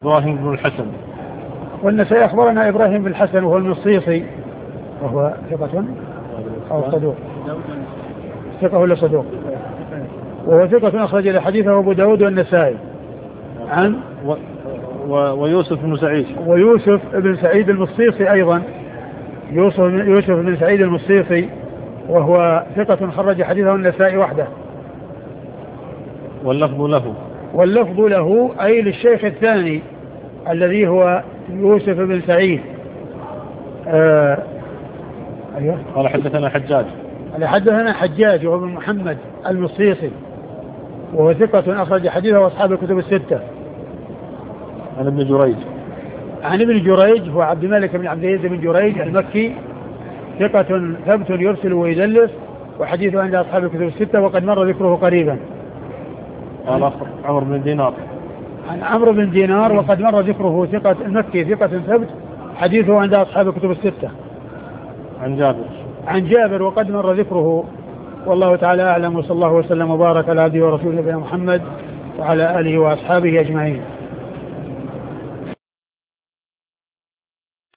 إبراهيم بن الحسن. والنسائي أخبرنا إبراهيم بن الحسن وهو المصيصي وهو ثقة أو صدوق؟ ثقة ولا صدوق؟ وهو ثقة أخرج له حديثه أبو داود والنسائي. عن ويوسف بن سعيد. ويوسف بن سعيد المصيصي أيضا، يوسف بن سعيد المصيصي وهو ثقة خرج حديثه النسائي وحده. واللفظ له أي للشيخ الثاني الذي هو يوسف بن سعيد. أيوه. قال حدثنا حجاج وهو بن محمد المصيصي وهو ثقة أخرج حديثه أصحاب الكتب الستة. عن ابن جريج هو عبد الملك بن عبد العزيز بن جريج المكي، ثقة ثبت يرسل ويدلس، وحديثه عند أصحاب الكتب الستة وقد مر ذكره قريبا. قال عمرو بن دينار. عن عمرو بن دينار وقد مر ذكره، ثقة المكي ثقة ثبت، حديثه عند أصحاب الكتب الستة. عن جابر وقد مر ذكره. والله تعالى أعلم، وصلى الله وسلم وبارك على عبده ورسوله نبينا محمد وعلى آله وأصحابه أجمعين.